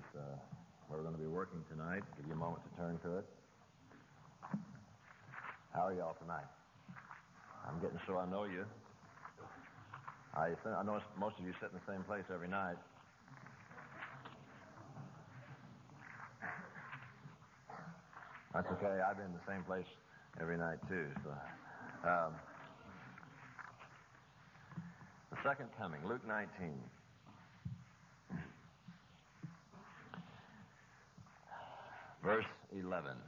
we're going to be working tonight. Give you a moment to turn to it. How are y'all tonight? I'm getting so I know you. I know most of you sit in the same place every night. That's okay. I've been in the same place every night, too. So, the second coming, Luke 19. Verse 11.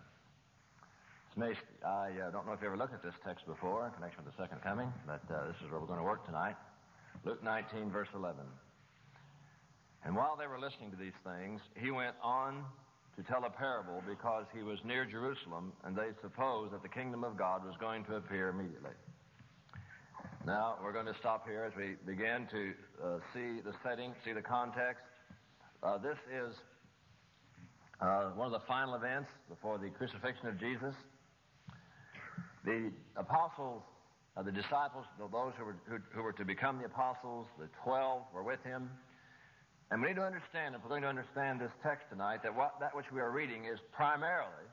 I don't know if you ever looked at this text before in connection with the second coming, but this is where we're going to work tonight. Luke 19, verse 11. And while they were listening to these things, he went on to tell a parable because he was near Jerusalem, and they supposed that the kingdom of God was going to appear immediately. Now, we're going to stop here as we begin to see the setting, see the context. This is one of the final events before the crucifixion of Jesus. The apostles, the disciples, those who were to become the apostles, the 12 were with him. And we need to understand, if we're going to understand this text tonight, that which we are reading is primarily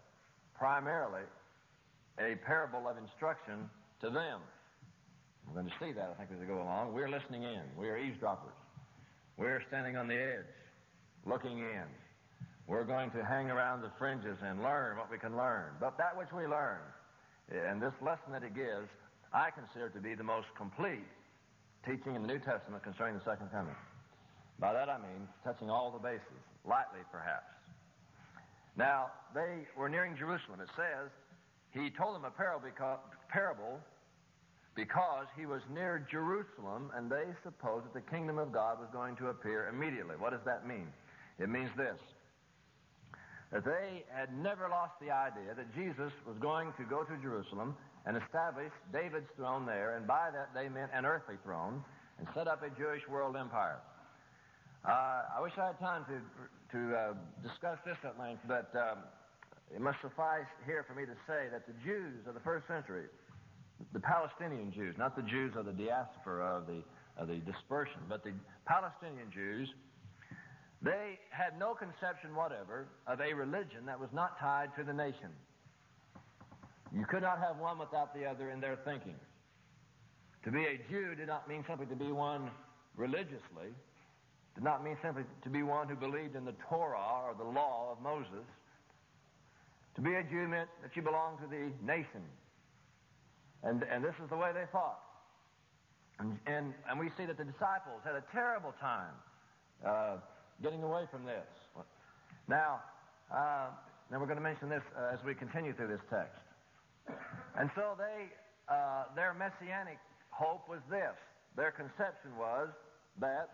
a parable of instruction to them. We're going to see that, I think, as we go along. We're listening in. We are eavesdroppers. We're standing on the edge, looking in. We're going to hang around the fringes and learn what we can learn. But that which we learn, and this lesson that it gives, I consider to be the most complete teaching in the New Testament concerning the second coming. By that I mean touching all the bases, lightly perhaps. Now, they were nearing Jerusalem. It says, he told them a parable because he was near Jerusalem, and they supposed that the kingdom of God was going to appear immediately. What does that mean? It means this: that they had never lost the idea that Jesus was going to go to Jerusalem and establish David's throne there, and by that they meant an earthly throne, and set up a Jewish world empire. I wish I had time to discuss this at length, but it must suffice here for me to say that the Jews of the first century, the Palestinian Jews, not the Jews of the diaspora of the dispersion, but the Palestinian Jews, they had no conception whatever of a religion that was not tied to the nation. You could not have one without the other in their thinking. To be a Jew did not mean simply to be one religiously, did not mean simply to be one who believed in the Torah or the law of Moses. To be a Jew meant that you belonged to the nation. And this is the way they thought. And we see that the disciples had a terrible time getting away from this. Now we're going to mention this as we continue through this text. And so their messianic hope was this. Their conception was that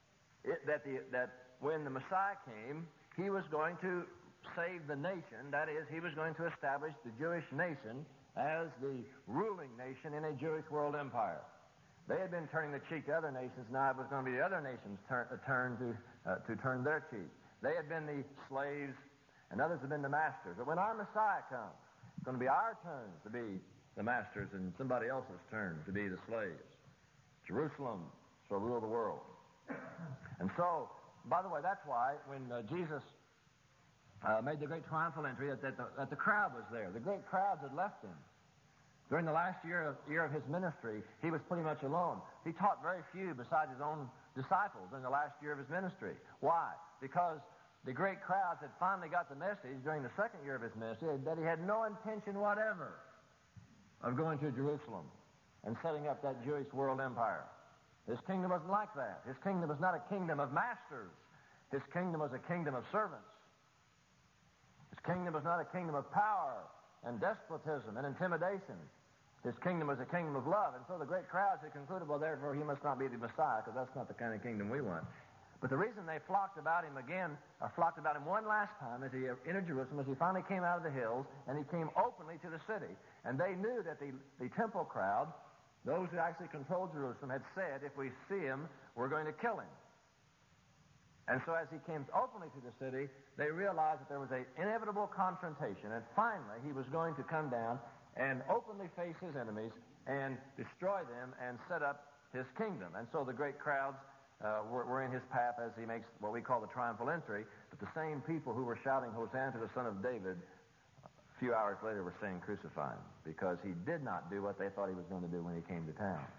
when the Messiah came, he was going to save the nation. That is, he was going to establish the Jewish nation as the ruling nation in a Jewish world empire. They had been turning the cheek to other nations. Now it was going to be the other nations' turn to turn their cheek. They had been the slaves, and others had been the masters. But when our Messiah comes, it's going to be our turn to be the masters and somebody else's turn to be the slaves. Jerusalem shall rule the world. And so, by the way, that's why when Jesus made the great triumphal entry, that the crowd was there. The great crowds had left him. During the last year of his ministry, he was pretty much alone. He taught very few besides his own disciples in the last year of his ministry. Why? Because the great crowds had finally got the message during the second year of his ministry that he had no intention whatever of going to Jerusalem and setting up that Jewish world empire. His kingdom wasn't like that. His kingdom was not a kingdom of masters. His kingdom was a kingdom of servants. His kingdom was not a kingdom of power and despotism and intimidation. His kingdom was a kingdom of love. And so the great crowds had concluded, well, therefore he must not be the Messiah, because that's not the kind of kingdom we want. But the reason they flocked about him again, or flocked about him one last time as he entered Jerusalem, as he finally came out of the hills, and he came openly to the city. And they knew that the temple crowd, those who actually controlled Jerusalem, had said, if we see him, we're going to kill him. And so as he came openly to the city, they realized that there was an inevitable confrontation, and finally he was going to come down and openly face his enemies and destroy them and set up his kingdom. And so the great crowds were in his path as he makes what we call the triumphal entry. But the same people who were shouting, Hosanna to the Son of David, a few hours later were saying, crucify him, because he did not do what they thought he was going to do when he came to town.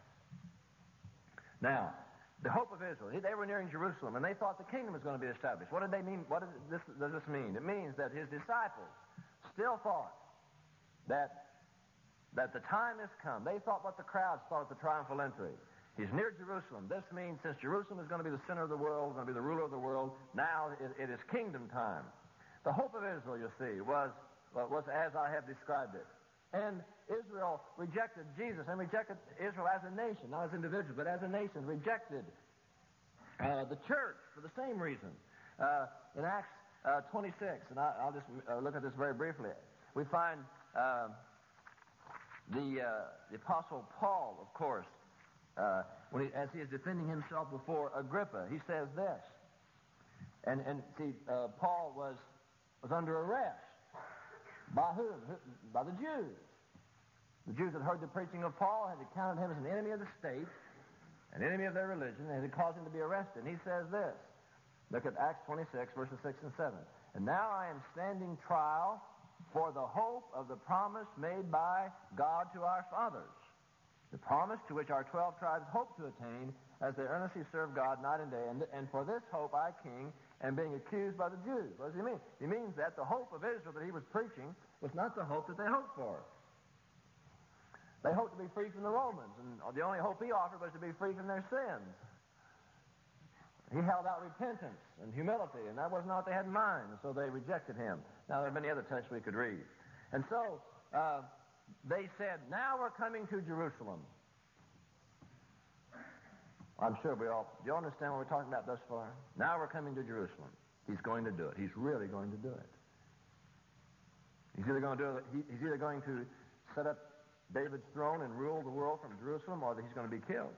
Now, the hope of Israel, they were nearing Jerusalem, and they thought the kingdom was going to be established. What did they mean? What does this mean? It means that his disciples still thought that the time has come. They thought what the crowds thought at the triumphal entry. He's near Jerusalem. This means since Jerusalem is going to be the center of the world, going to be the ruler of the world, now it is kingdom time. The hope of Israel, you see, was as I have described it. And Israel rejected Jesus and rejected Israel as a nation, not as individuals, but as a nation, rejected the church for the same reason. In Acts 26, and I'll just look at this very briefly, we find the Apostle Paul, of course, as he is defending himself before Agrippa, he says this. And see, Paul was under arrest. By whom? By the Jews. The Jews had heard the preaching of Paul, had counted him as an enemy of the state, an enemy of their religion, and had caused him to be arrested. And he says this. Look at Acts 26, verses 6 and 7. And now I am standing trial for the hope of the promise made by God to our fathers, the promise to which our 12 tribes hope to attain as they earnestly serve God night and day. And for this hope I, king, am being accused by the Jews. What does he mean? He means that the hope of Israel that he was preaching was not the hope that they hoped for. They hoped to be free from the Romans, and the only hope he offered was to be free from their sins. He held out repentance and humility, and that was not what they had in mind, and so they rejected him. Now, there are many other texts we could read. And so, they said, now we're coming to Jerusalem. I'm sure do you understand what we're talking about thus far? Now we're coming to Jerusalem. He's going to do it. He's really going to do it. He's either going to set up David's throne and rule the world from Jerusalem, or that he's going to be killed.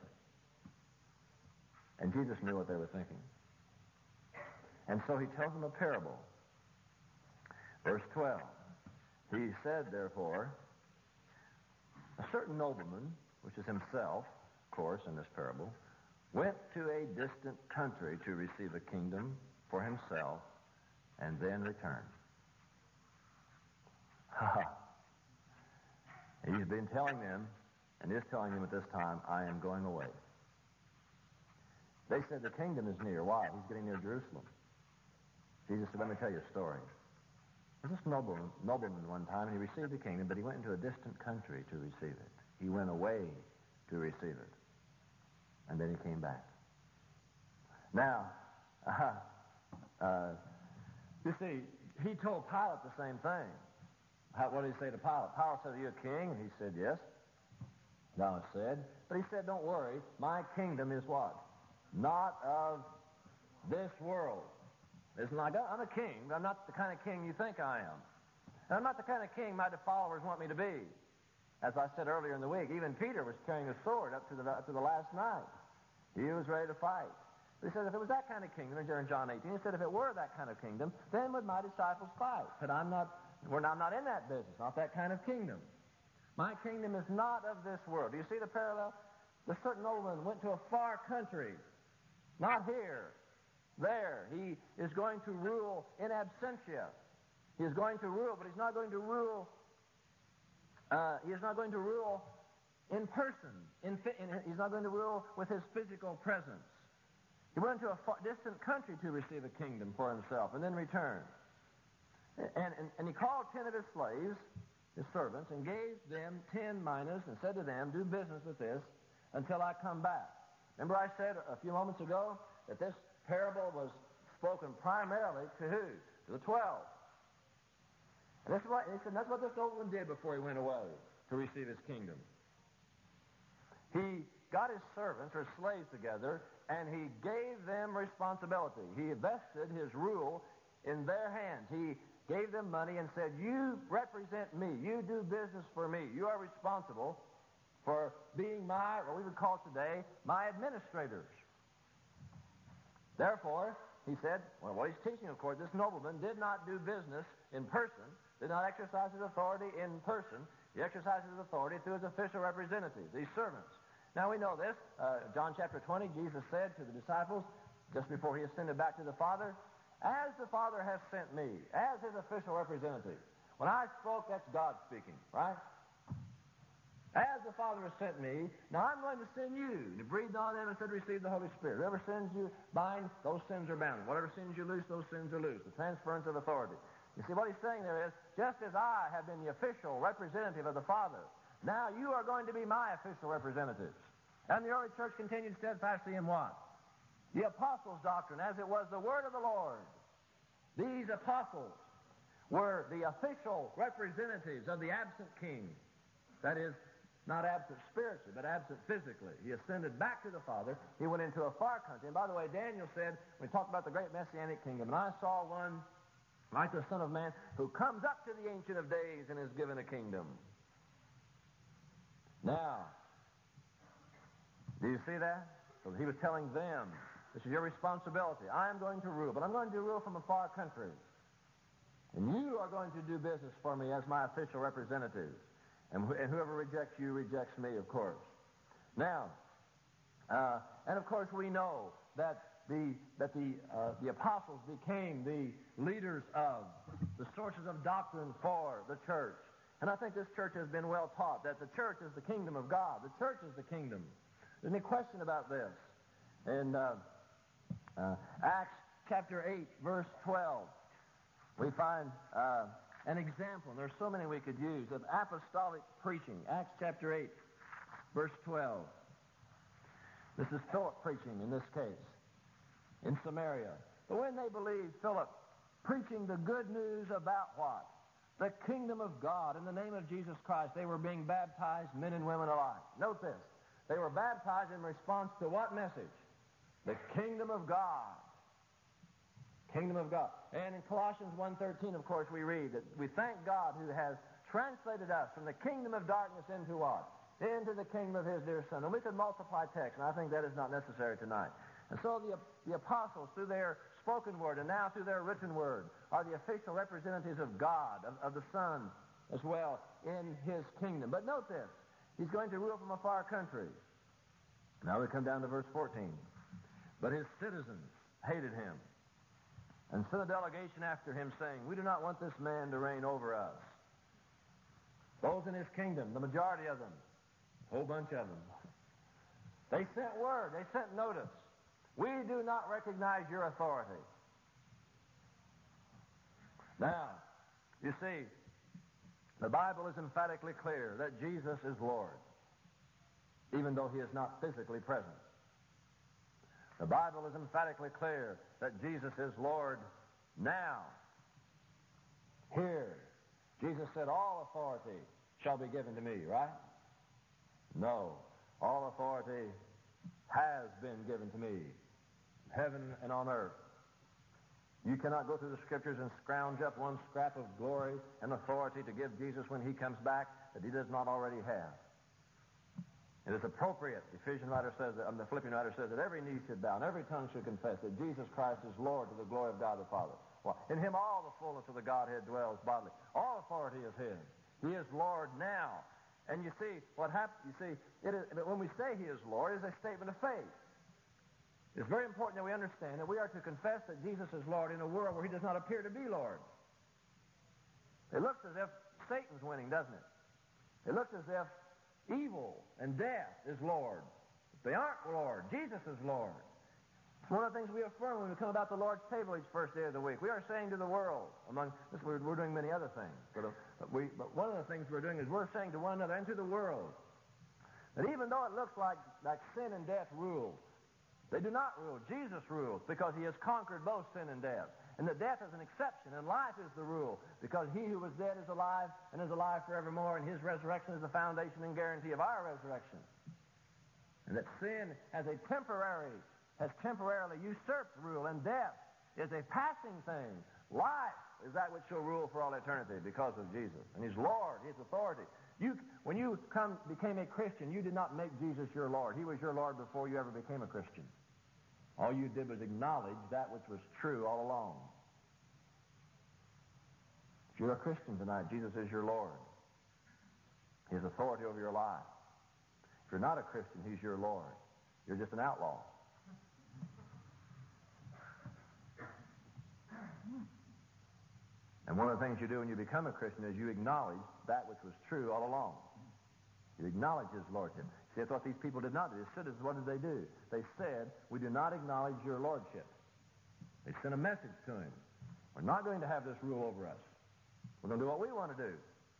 And Jesus knew what they were thinking. And so he tells them a parable. Verse 12. He said, therefore, a certain nobleman, which is himself, of course, in this parable, went to a distant country to receive a kingdom for himself and then returned. He's been telling them, and is telling them at this time, I am going away. They said the kingdom is near. Why? He's getting near Jerusalem. Jesus said, let me tell you a story. There was this nobleman one time, and he received the kingdom, but he went into a distant country to receive it. He went away to receive it. And then he came back. Now, you see, he told Pilate the same thing. What did he say to Pilate? Pilate said, are you a king? And he said, yes. God said. But he said, don't worry, my kingdom is what? Not of this world. It's like, I'm a king, but I'm not the kind of king you think I am. And I'm not the kind of king my followers want me to be. As I said earlier in the week, even Peter was carrying a sword up to the last night. He was ready to fight. But he said, if it was that kind of kingdom, in John 18, he said, if it were that kind of kingdom, then would my disciples fight. But I'm not in that business, not that kind of kingdom. My kingdom is not of this world. Do you see the parallel? The certain nobleman went to a far country, not here, there. He is going to rule in absentia. He is going to rule, but he's not going to rule. He is not going to rule in person. He's not going to rule with his physical presence. He went to a distant country to receive a kingdom for himself and then returned. And he called 10 of his slaves, his servants, and gave them 10 minas and said to them, do business with this until I come back. Remember I said a few moments ago that this parable was spoken primarily to who? To the 12. And he said that's what this nobleman did before he went away to receive his kingdom. He got his servants or slaves together and he gave them responsibility. He vested his rule in their hands. He gave them money and said, you represent me. You do business for me. You are responsible for being what we would call today, my administrators. Therefore, he said, what he's teaching, of course, this nobleman did not do business in person, did not exercise his authority in person. He exercised his authority through his official representatives, these servants. Now we know this. John chapter 20, Jesus said to the disciples, just before he ascended back to the Father, as the Father has sent me, as his official representative. When I spoke, that's God speaking, right? As the Father has sent me, now I'm going to send you. And he breathed on them and said, receive the Holy Spirit. Whoever sins you bind, those sins are bound. Whatever sins you loose, those sins are loose. The transference of authority. You see, what he's saying there is, just as I have been the official representative of the Father, now you are going to be my official representatives. And the early church continued steadfastly in what? The apostles' doctrine, as it was the word of the Lord. These apostles were the official representatives of the absent king. That is, not absent spiritually, but absent physically. He ascended back to the Father. He went into a far country. And by the way, Daniel said, when he talked about the great Messianic kingdom, and I saw one like the Son of Man who comes up to the Ancient of Days and is given a kingdom. Now, do you see that? So he was telling them, this is your responsibility. I am going to rule, but I'm going to rule from a far country. And you are going to do business for me as my official representatives. And whoever rejects you rejects me, of course. Now, and of course we know that the apostles became the leaders of the sources of doctrine for the church. And I think this church has been well taught that the church is the kingdom of God. The church is the kingdom. There's any question about this? In Acts chapter 8, verse 12, we find an example, and there's so many we could use, of apostolic preaching. Acts chapter 8, verse 12. This is Philip preaching in this case, in Samaria. But when they believed Philip preaching the good news about what? The kingdom of God in the name of Jesus Christ, they were being baptized, men and women alike. Note this. They were baptized in response to what message? The kingdom of God. Kingdom of God. And in Colossians 1:13, of course, we read that we thank God who has translated us from the kingdom of darkness into what? Into the kingdom of his dear Son. And we could multiply text, and I think that is not necessary tonight. And so the apostles, through their spoken word and now through their written word, are the official representatives of God, of the Son as well, in his kingdom. But note this. He's going to rule from a far country. Now we come down to verse 14. But his citizens hated him and sent a delegation after him, saying, we do not want this man to reign over us. Those in his kingdom, the majority of them, a whole bunch of them, they sent word, they sent notice. We do not recognize your authority. Now, you see, the Bible is emphatically clear that Jesus is Lord, even though he is not physically present. The Bible is emphatically clear that Jesus is Lord now. Here, Jesus said, all authority shall be given to me, right? No. All authority has been given to me, heaven and on earth. You cannot go through the Scriptures and scrounge up one scrap of glory and authority to give Jesus when he comes back that he does not already have. It is appropriate, the Philippian writer says that every knee should bow and every tongue should confess that Jesus Christ is Lord to the glory of God the Father. Well, in him all the fullness of the Godhead dwells bodily. All authority is his. He is Lord now. And you see, what happens, when we say he is Lord, it is a statement of faith. It's very important that we understand that we are to confess that Jesus is Lord in a world where he does not appear to be Lord. It looks as if Satan's winning, doesn't it? It looks as if evil and death is Lord. They aren't Lord. Jesus is Lord. It's one of the things we affirm when we come about the Lord's table each first day of the week. We are saying to the world, we're doing many other things, but one of the things we're doing is we're saying to one another and to the world that even though it looks like sin and death rule, they do not rule. Jesus rules because he has conquered both sin and death. And that death is an exception, and life is the rule, because he who was dead is alive and is alive forevermore, and his resurrection is the foundation and guarantee of our resurrection. And that sin has temporarily usurped rule, and death is a passing thing. Life is that which shall rule for all eternity because of Jesus. And he's Lord, he has authority. When you became a Christian, you did not make Jesus your Lord. He was your Lord before you ever became a Christian. All you did was acknowledge that which was true all along. If you're a Christian tonight, Jesus is your Lord. He has authority over your life. If you're not a Christian, he's your Lord. You're just an outlaw. And one of the things you do when you become a Christian is you acknowledge that which was true all along. You acknowledge his lordship. See, that's what these people did not do. The citizens, what did they do? They said, we do not acknowledge your lordship. They sent a message to him. We're not going to have this rule over us. We're going to do what we want to do.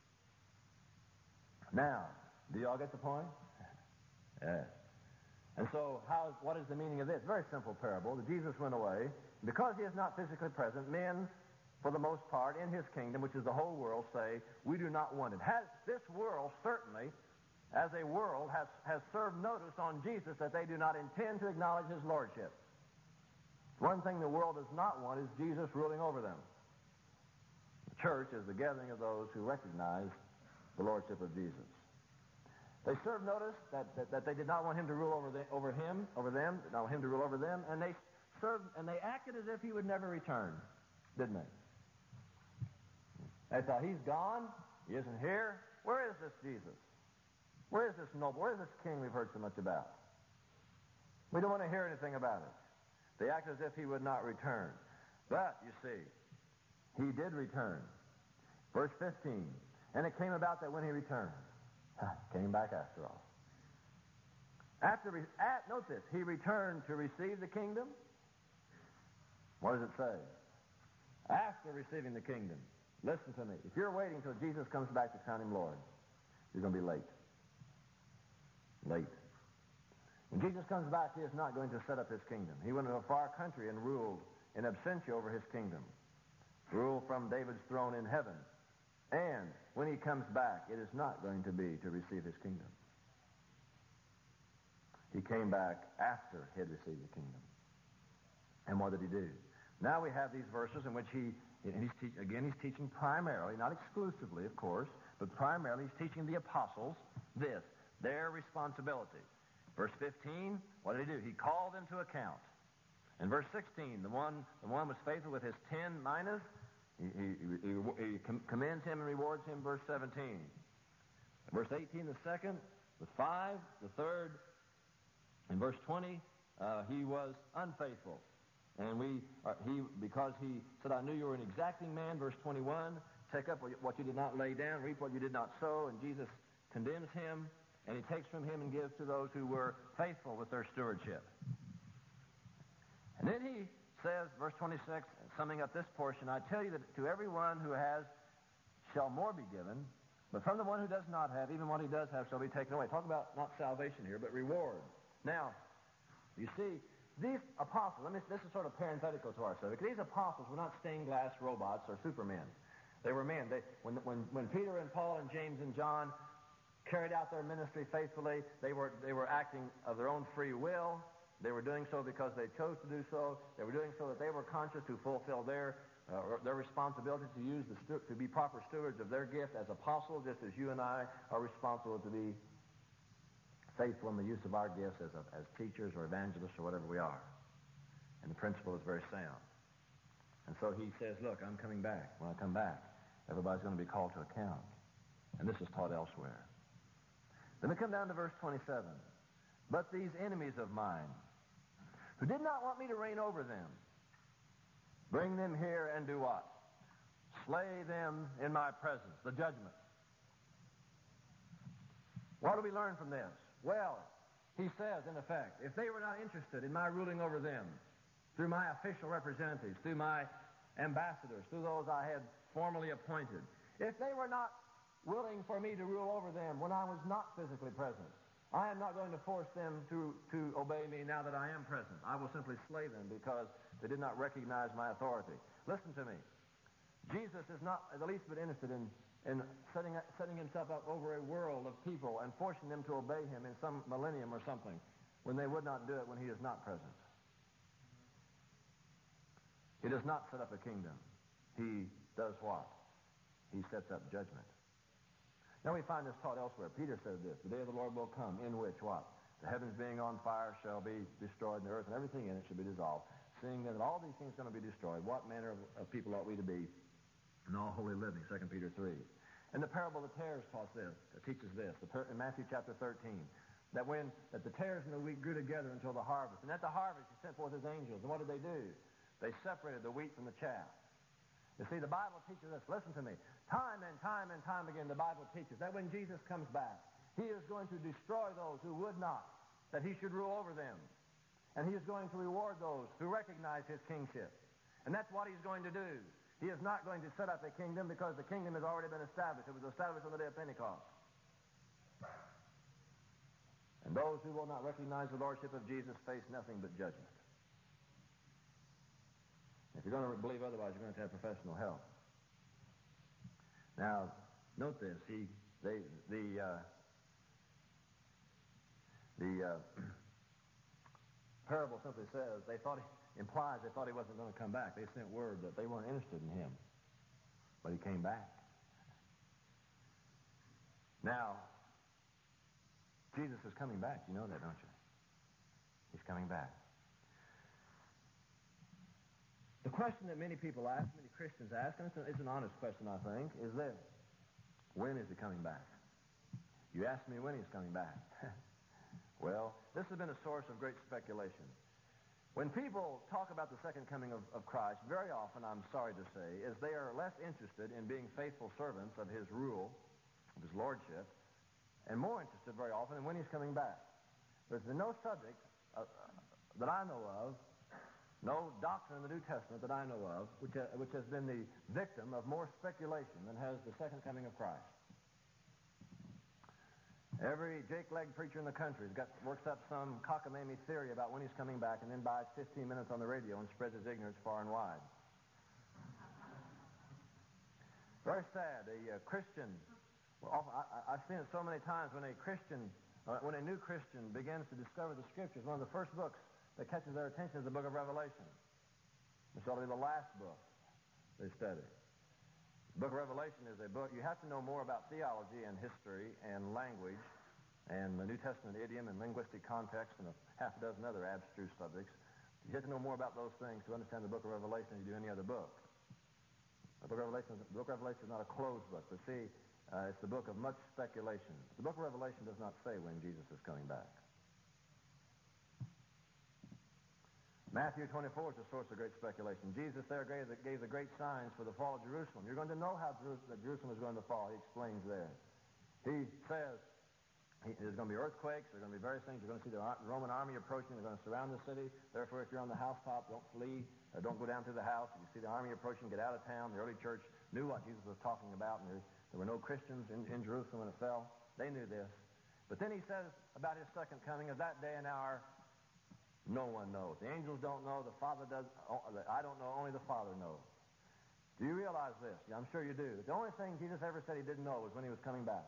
Now, do you all get the point? Yes. And so, what is the meaning of this? Very simple parable. That Jesus went away. Because he is not physically present, men, for the most part, in his kingdom, which is the whole world, say, we do not want it. This world, certainly, as a world, has served notice on Jesus that they do not intend to acknowledge his lordship. One thing the world does not want is Jesus ruling over them. The church is the gathering of those who recognize the lordship of Jesus. They served notice that they did not want him to rule over them, did not want him to rule over them, and they acted as if he would never return, didn't they? They thought, he's gone, he isn't here. Where is this Jesus? Where is this noble? Where is this king we've heard so much about? We don't want to hear anything about it. They acted as if he would not return. But, you see, he did return. Verse 15, and it came about that when he returned, came back after all. Note this, he returned to receive the kingdom. What does it say? After receiving the kingdom. Listen to me. If you're waiting until Jesus comes back to crown him Lord, you're going to be late. Late. When Jesus comes back, he is not going to set up his kingdom. He went to a far country and ruled in absentia over his kingdom. Ruled from David's throne in heaven. And when he comes back, it is not going to be to receive his kingdom. He came back after he had received the kingdom. And what did he do? Now we have these verses in which he's teaching primarily, not exclusively, of course, but primarily he's teaching the apostles this, their responsibility. Verse 15, what did he do? He called them to account. In verse 16, the one was faithful with his 10 minas. He commends him and rewards him, verse 17. Verse 18, the second, with 5, the third. In verse 20, he was unfaithful. And because he said, I knew you were an exacting man, verse 21, take up what you did not lay down, reap what you did not sow, and Jesus condemns him, and he takes from him and gives to those who were faithful with their stewardship. And then he says, verse 26, summing up this portion, I tell you that to everyone who has shall more be given, but from the one who does not have, even what he does have shall be taken away. Talk about not salvation here, but reward. Now, you see, these apostles, this is sort of parenthetical to our subject. These apostles were not stained glass robots or supermen. They were men. When Peter and Paul and James and John carried out their ministry faithfully, they were acting of their own free will. They were doing so because they chose to do so. They were doing so that they were conscious to fulfill their responsibility to be proper stewards of their gift as apostles, just as you and I are responsible to be faithful in the use of our gifts as teachers or evangelists or whatever we are. And the principle is very sound. And so he says, look, I'm coming back. When I come back, everybody's going to be called to account. And this is taught elsewhere. Then we come down to verse 27. But these enemies of mine, who did not want me to reign over them, bring them here and do what? Slay them in my presence, the judgment. What do we learn from this? Well, he says, in effect, if they were not interested in my ruling over them, through my official representatives, through my ambassadors, through those I had formally appointed, if they were not willing for me to rule over them when I was not physically present, I am not going to force them to obey me now that I am present. I will simply slay them because they did not recognize my authority. Listen to me. Jesus is not the least bit interested in setting himself up over a world of people and forcing them to obey him in some millennium or something when they would not do it when he is not present. He does not set up a kingdom. He does what? He sets up judgment. Now we find this taught elsewhere. Peter said this, the day of the Lord will come, in which what? The heavens being on fire shall be destroyed, and the earth and everything in it shall be dissolved. Seeing that all these things are going to be destroyed, what manner of people ought we to be in all holy living? 2 Peter 3. And the parable of the tares teaches this. In Matthew chapter 13, That the tares and the wheat grew together until the harvest. And at the harvest, he sent forth his angels. And what did they do? They separated the wheat from the chaff. You see, the Bible teaches us, listen to me, time and time again, the Bible teaches that when Jesus comes back, he is going to destroy those who would not, that he should rule over them. And he is going to reward those who recognize his kingship. And that's what he's going to do. He is not going to set up a kingdom because the kingdom has already been established. It was established on the day of Pentecost. And those who will not recognize the lordship of Jesus face nothing but judgment. If you're going to believe otherwise, you're going to have professional help. Now, note this. The parable simply says implies they thought he wasn't going to come back. They sent word that they weren't interested in him, but he came back. Now, Jesus is coming back. You know that, don't you? He's coming back. The question that many people ask, many Christians ask, and it's an honest question, I think, is this: when is he coming back? You ask me when he's coming back. Well, this has been a source of great speculation. When people talk about the second coming of Christ, very often, I'm sorry to say, is they are less interested in being faithful servants of his rule, of his lordship, and more interested very often in when he's coming back. There's been no subject that I know of, no doctrine in the New Testament that I know of, which has been the victim of more speculation than has the second coming of Christ. Every Jake-legged preacher in the country works up some cockamamie theory about when he's coming back and then buys 15 minutes on the radio and spreads his ignorance far and wide. Very sad. A Christian, I've seen it so many times when a new Christian begins to discover the Scriptures, one of the first books that catches their attention is the book of Revelation. This ought to be the last book they study. The book of Revelation is a book, you have to know more about theology and history and language and the New Testament idiom and linguistic context and a half a dozen other abstruse subjects. You have to know more about those things to understand the book of Revelation than you do any other book. The book of Revelation is not a closed book, but see, it's the book of much speculation. The book of Revelation does not say when Jesus is coming back. Matthew 24 is a source of great speculation. Jesus there gave the great signs for the fall of Jerusalem. You're going to know how Jerusalem is going to fall. He explains there. He says there's going to be earthquakes. There's going to be various things. You're going to see the Roman army approaching. They're going to surround the city. Therefore, if you're on the housetop, don't flee. Don't go down to the house. If you see the army approaching, get out of town. The early church knew what Jesus was talking about, and there were no Christians in Jerusalem when it fell. They knew this. But then he says about his second coming, of that day and hour, no one knows. The angels don't know. The Father does. I don't know. Only the Father knows. Do you realize this? Yeah, I'm sure you do. The only thing Jesus ever said he didn't know was when he was coming back.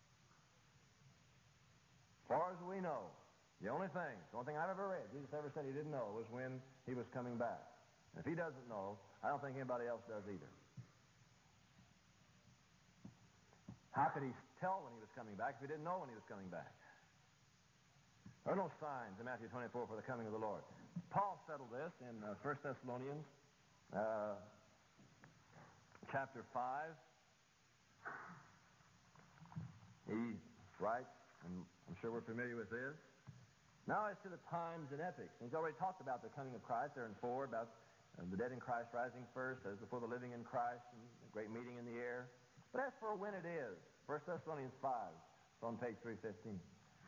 As far as we know, the only thing I've ever read, Jesus ever said he didn't know was when he was coming back. And if he doesn't know, I don't think anybody else does either. How could he tell when he was coming back if he didn't know when he was coming back? There are no signs in Matthew 24 for the coming of the Lord. Paul settled this in 1 Thessalonians chapter 5. He writes, and I'm sure we're familiar with this, now as to the times and epochs. And he's already talked about the coming of Christ there in 4, about the dead in Christ rising first, as before the living in Christ, and a great meeting in the air. But as for when it is, 1 Thessalonians 5, it's on page 315.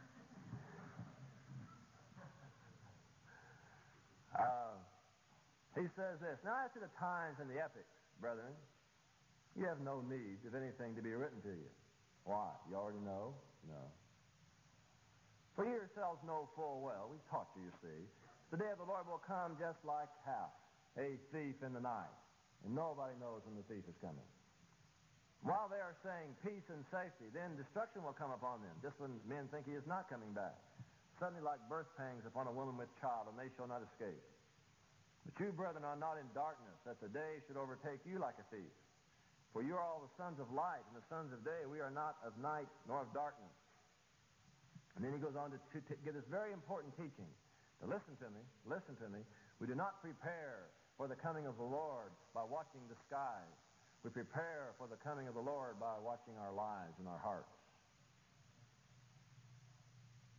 He says this, now as to the times and the epochs, brethren, you have no need of anything to be written to you. Why? You already know? No. For you yourselves know full well, we've taught you, you see, the day of the Lord will come just like how? A thief in the night. And nobody knows when the thief is coming. While they are saying peace and safety, then destruction will come upon them, just when men think he is not coming back. Suddenly like birth pangs upon a woman with child, and they shall not escape. But you, brethren, are not in darkness, that the day should overtake you like a thief. For you are all the sons of light and the sons of day. We are not of night nor of darkness. And then he goes on to give this very important teaching. To listen to me. We do not prepare for the coming of the Lord by watching the skies. We prepare for the coming of the Lord by watching our lives and our hearts.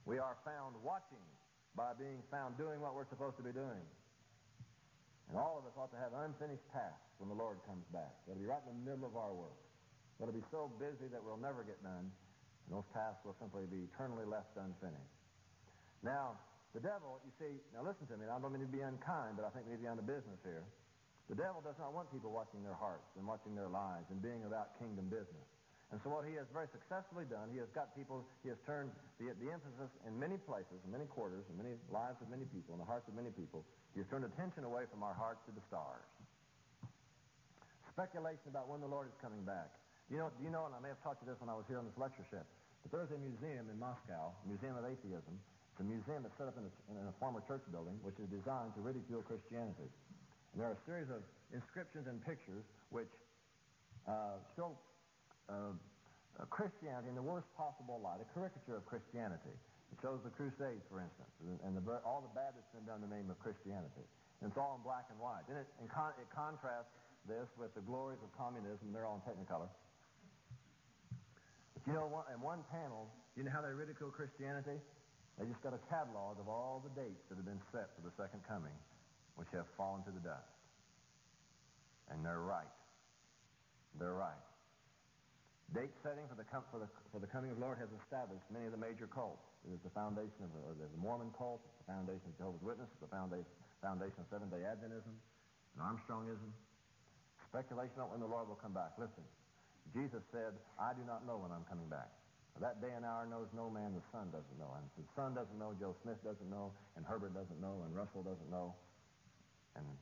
We are found watching by being found doing what we're supposed to be doing. And all of us ought to have unfinished tasks when the Lord comes back. It'll be right in the middle of our work. It'll be so busy that we'll never get done, and those tasks will simply be eternally left unfinished. Now, the devil, you see, now listen to me, I don't mean to be unkind, but I think we need to be on the business here. The devil does not want people watching their hearts and watching their lives and being about kingdom business. And so what he has very successfully done, he has got people, he has turned the emphasis in many places, in many quarters, in many lives of many people, in the hearts of many people, he has turned attention away from our hearts to the stars. Speculation about when the Lord is coming back. Do you know, and I may have taught you this when I was here on this lectureship, but there's a museum in Moscow, Museum of Atheism. It's a museum that's set up in a former church building, which is designed to ridicule Christianity. And there are a series of inscriptions and pictures which show Christianity in the worst possible light, a caricature of Christianity. It shows the Crusades, for instance, and all the bad that's been done in the name of Christianity. And it's all in black and white. And it contrasts this with the glories of communism. They're all in Technicolor. But you know, in one panel, you know how they ridicule Christianity? They just got a catalog of all the dates that have been set for the second coming, which have fallen to the dust. And they're right. They're right. Date setting for the coming of the Lord has established many of the major cults. There's the foundation of the Mormon cult, the foundation of Jehovah's Witnesses, the foundation of Seventh-day Adventism, and Armstrongism. Speculation about when the Lord will come back. Listen, Jesus said, I do not know when I'm coming back. That day and hour knows no man, the Son doesn't know. And the Son doesn't know, Joe Smith doesn't know, and Herbert doesn't know, and Russell doesn't know, and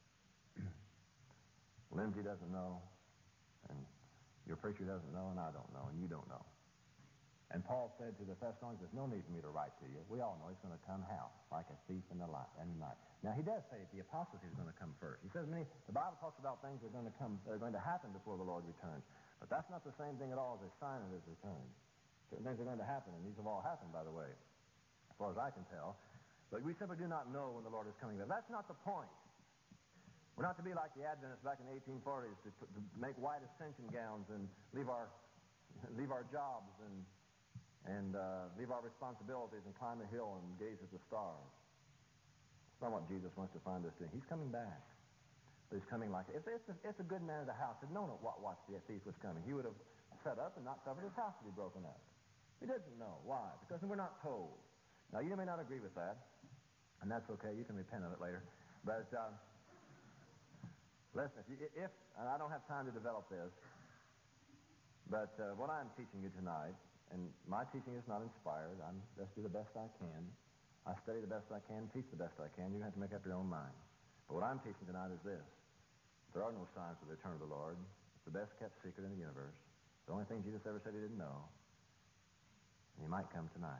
Lindsay doesn't know, and your preacher doesn't know, and I don't know, and you don't know. And Paul said to the Thessalonians, there's no need for me to write to you. We all know he's going to come how? Like a thief in the night. Now, he does say that the apostasy is going to come first. He says the Bible talks about things that are going to happen before the Lord returns. But that's not the same thing at all as a sign of his return. Certain things are going to happen, and these have all happened, by the way, as far as I can tell. But we simply do not know when the Lord is coming back. That's not the point. We're not to be like the Adventists back in the 1840s to make white ascension gowns and leave our jobs and leave our responsibilities and climb a hill and gaze at the stars. It's not what Jesus wants to find us doing. He's coming back. But he's coming like... If a good man of the house had known what the thief was coming, he would have set up and not suffered his house to be broken up. He doesn't know. Why? Because we're not told. Now, you may not agree with that, and that's okay. You can repent of it later. But... listen, and I don't have time to develop this, but what I'm teaching you tonight, and my teaching is not inspired. I just do the best I can. I study the best I can, teach the best I can. You're going to have to make up your own mind. But what I'm teaching tonight is this. There are no signs of the return of the Lord. It's the best kept secret in the universe. The only thing Jesus ever said he didn't know. And he might come tonight.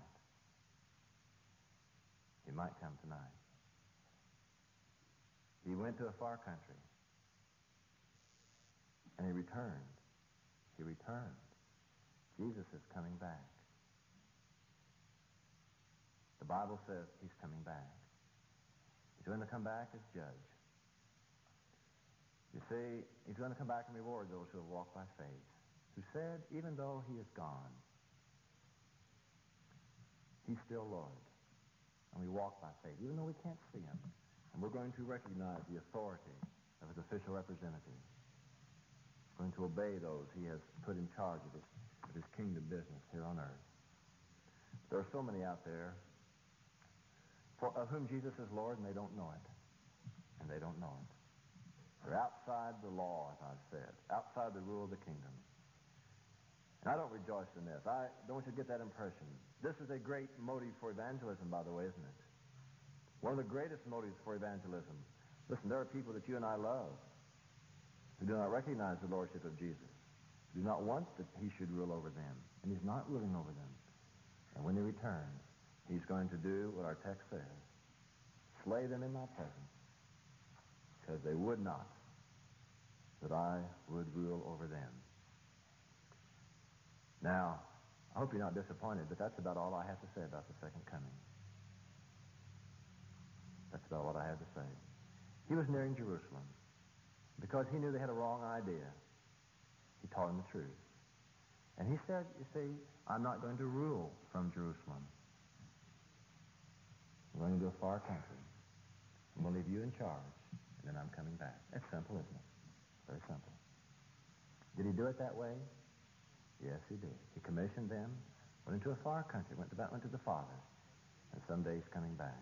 He might come tonight. He went to a far country. And he returned. He returned. Jesus is coming back. The Bible says he's coming back. He's going to come back as judge. You see, he's going to come back and reward those who have walked by faith, who said, even though he is gone, he's still Lord. And we walk by faith, even though we can't see him. And we're going to recognize the authority of his official representatives. Going to obey those he has put in charge of his kingdom business here on earth. There are so many out there of whom Jesus is Lord, and they don't know it. And they don't know it. They're outside the law, as I've said, outside the rule of the kingdom. And I don't rejoice in this. I don't want you to get that impression. This is a great motive for evangelism, by the way, isn't it? One of the greatest motives for evangelism. Listen, there are people that you and I love who do not recognize the lordship of Jesus, do not want that he should rule over them, and he's not ruling over them. And when he returns, he's going to do what our text says, slay them in my presence, because they would not that I would rule over them. Now, I hope you're not disappointed, but that's about all I have to say about the second coming. That's about what I have to say. He was nearing Jerusalem. Because he knew they had a wrong idea, he taught them the truth. And he said, you see, I'm not going to rule from Jerusalem. I'm going into a far country. I'm going to leave you in charge, and then I'm coming back. That's simple, isn't it? Very simple. Did he do it that way? Yes, he did. He commissioned them, went into a far country, went to the Father, and someday he's coming back.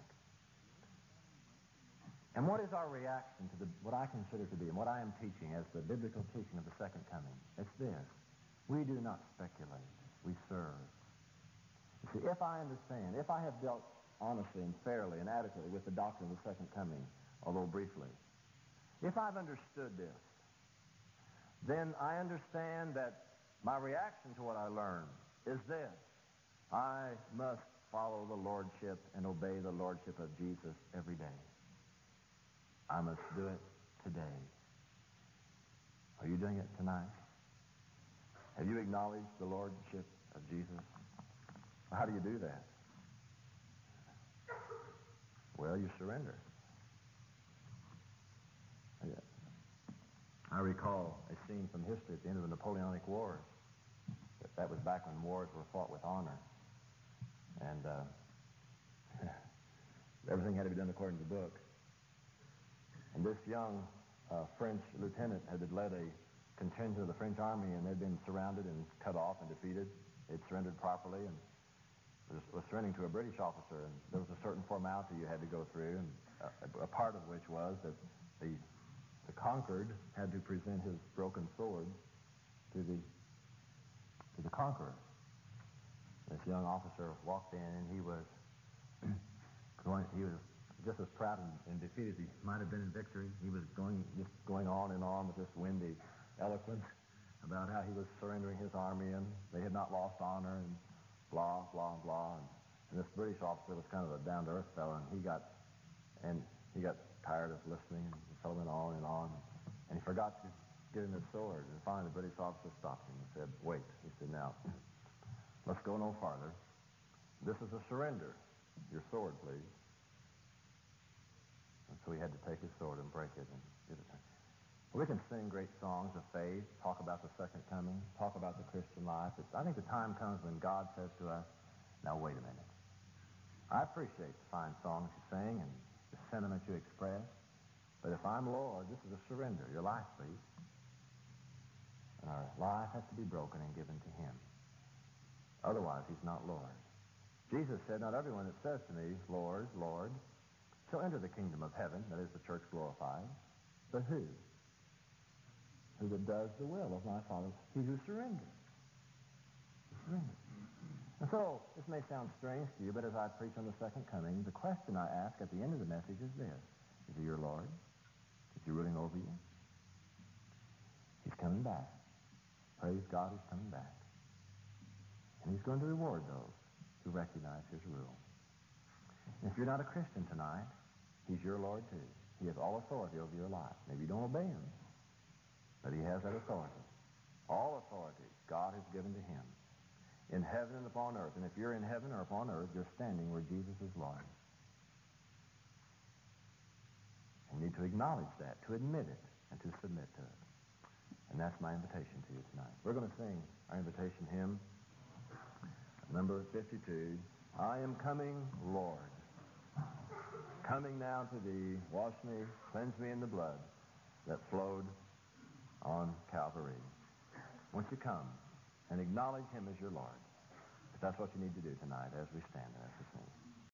And what is our reaction to what I consider to be, and what I am teaching as the biblical teaching of the second coming? It's this. We do not speculate. We serve. You see, if I understand, if I have dealt honestly and fairly and adequately with the doctrine of the second coming, although briefly, if I've understood this, then I understand that my reaction to what I learn is this. I must follow the lordship and obey the lordship of Jesus every day. I must do it today. Are you doing it tonight? Have you acknowledged the lordship of Jesus? Well, how do you do that? Well, you surrender. I recall a scene from history at the end of the Napoleonic Wars. That was back when wars were fought with honor. And everything had to be done according to the book. And this young French lieutenant had led a contingent of the French army, and they'd been surrounded and cut off and defeated. They'd surrendered properly and was surrendering to a British officer. And there was a certain formality you had to go through, and a part of which was that the conquered had to present his broken sword to the conqueror. This young officer walked in, and he was just as proud and defeated as he might have been in victory. He was going on and on with this windy eloquence about how he was surrendering his army and they had not lost honor and blah, blah, blah. And this British officer was kind of a down-to-earth fellow, and he got tired of listening, and the fellow went on and on. And he forgot to give him his sword. And finally the British officer stopped him and said, "Wait." He said, "Now, let's go no farther. This is a surrender. Your sword, please." And so he had to take his sword and break it and give it to him. We can sing great songs of faith, talk about the second coming, talk about the Christian life. I think the time comes when God says to us, "Now wait a minute. I appreciate the fine songs you sing and the sentiment you express, but if I'm Lord, this is a surrender. Your life, please." And our life has to be broken and given to him. Otherwise, he's not Lord. Jesus said, "Not everyone that says to me, 'Lord, Lord,' shall enter the kingdom of heaven," that is, the church glorified, "but who? Who that does the will of my Father, he who surrenders." Surrender. And so, this may sound strange to you, but as I preach on the second coming, the question I ask at the end of the message is this: is he your Lord? Is he ruling over you? He's coming back. Praise God, he's coming back. And he's going to reward those who recognize his rule. And if you're not a Christian tonight, he's your Lord too. He has all authority over your life. Maybe you don't obey him, but he has that authority. All authority God has given to him in heaven and upon earth. And if you're in heaven or upon earth, you're standing where Jesus is Lord. You need to acknowledge that, to admit it, and to submit to it. And that's my invitation to you tonight. We're going to sing our invitation hymn, number 52, "I am coming, Lord. Coming now to thee, wash me, cleanse me in the blood that flowed on Calvary." Won't you come and acknowledge him as your Lord? If that's what you need to do tonight as we stand there as we sing.